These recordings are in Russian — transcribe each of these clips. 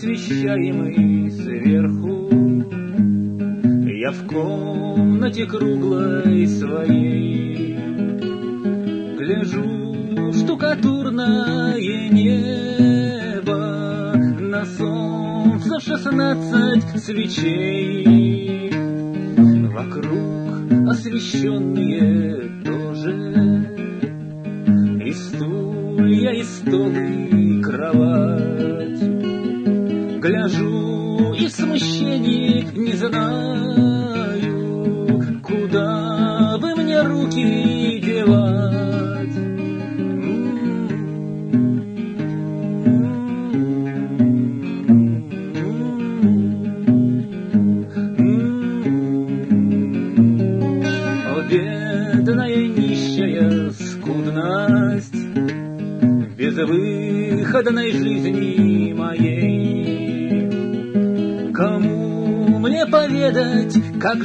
освещаемый сверху. Я в комнате круглой своей гляжу в штукатурное небо, на солнце 16 свечей, вокруг освещенные тоже, и стулья, и стол, и кровать. Гляжу и в смущении не знаю, куда бы мне руки девать. О, бедная нищая скудность безвыходной жизни моей, кому мне поведать, как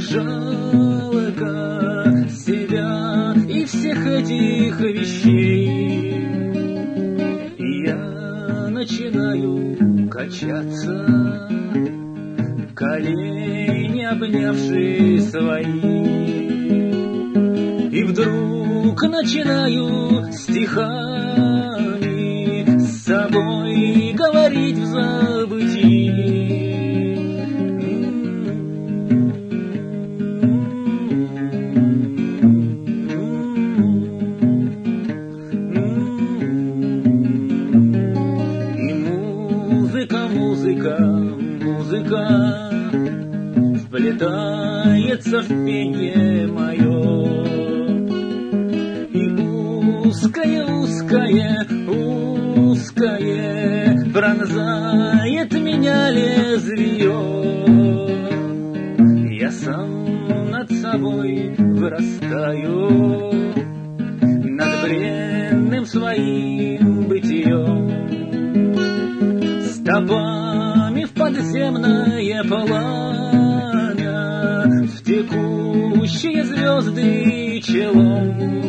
жалко себя и всех этих вещей? И я начинаю качаться, колени обнявшие свои, и вдруг начинаю стихами с собой говорить в забытии. И музыка вплетается в пение мое, и узкое пронзает меня лезвие. Я сам над собой вырастаю, над бренным своим бытием, стопами в подземное пламя, в текущие звезды челом.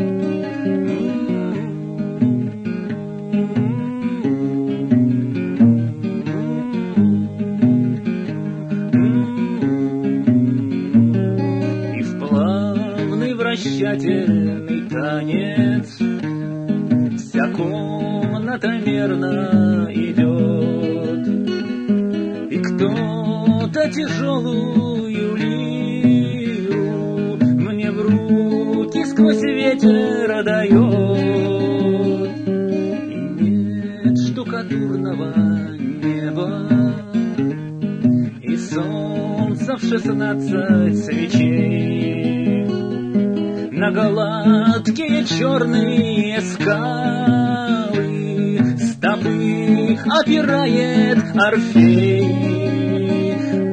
И в плавный вращательный танец вся комната мерно идет, и кто-то тяжелую лиру мне в руки сквозь ветер дает. И нет штукатурного неба, и солнца в 16 свечей, на гладкие черные скалы стопы опирает Орфей.